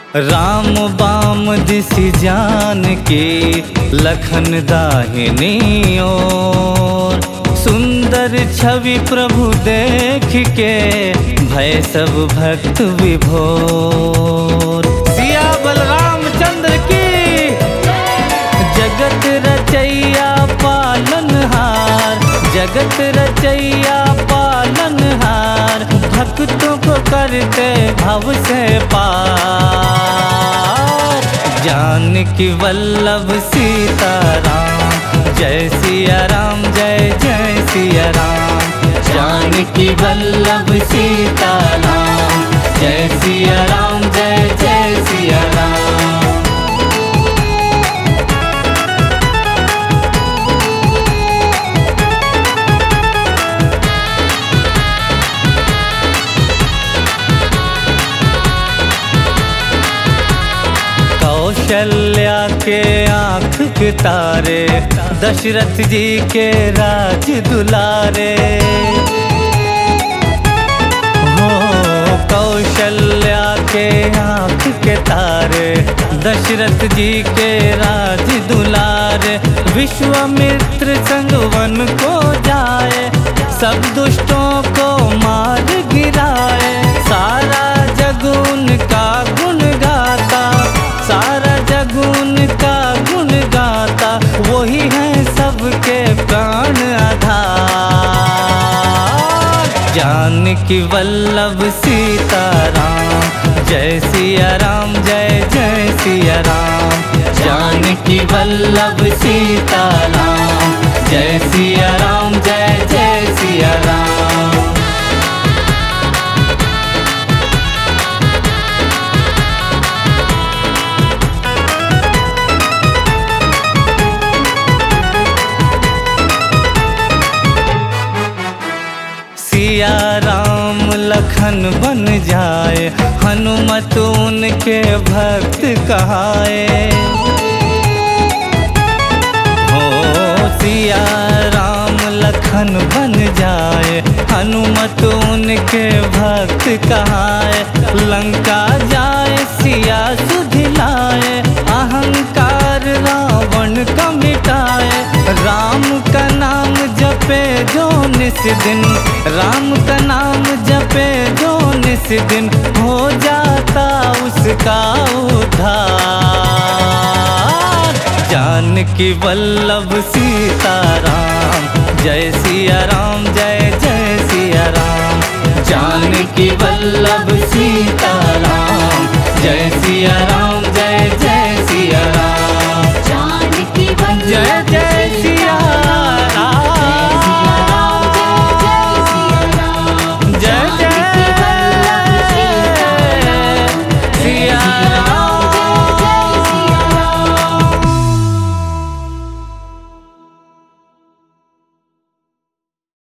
राम बाम दिसि जान के लखन दाहिनी ओर। सुंदर छवि प्रभु देख के भय सब भक्त विभोर। सिया बलराम चंद्र की जगत रचैया पालनहार, जगत रचैया पालनहार, भक्तों को करते भव से पार। जानकी वल्लभ सीताराम, जय सिया राम जय जय सिया राम। जानकी वल्लभ सीताराम, जय सिया राम जय जय सिया राम। कौशल्या के आँख के तारे, दशरथ जी के राज दुलारे। हो कौशल्या के आँख के तारे, दशरथ जी के राज दुलारे। विश्वामित्र संग वन को जाए, सब दुष्टों को मार गिराए। सारा जग उनका गुण गाता, सारा जग उनका गुण गाता, वही है सबके प्राण आधार। जानकी वल्लभ सीताराम, जय सिया राम जय जय सिया राम। जानकी वल्लभ सीताराम, जय सिया राम जय जय सिया राम। सिया राम लखन बन जाए, हनुमत उनके भक्त कहाए। हो सिया राम लखन बन जाए, हनुमत उनके भक्त कहाए। लंका जाए सिया सुधिलाए, अहंकार रावण का मिटाए। राम का नाम जपे जो निस दिन, राम का नाम जपे जो निस दिन, हो जाता उसका उद्धार। जानकी वल्लभ सीताराम, जय सिया राम जय जय सिया राम। जानकी वल्लभ सीताराम, जय सिया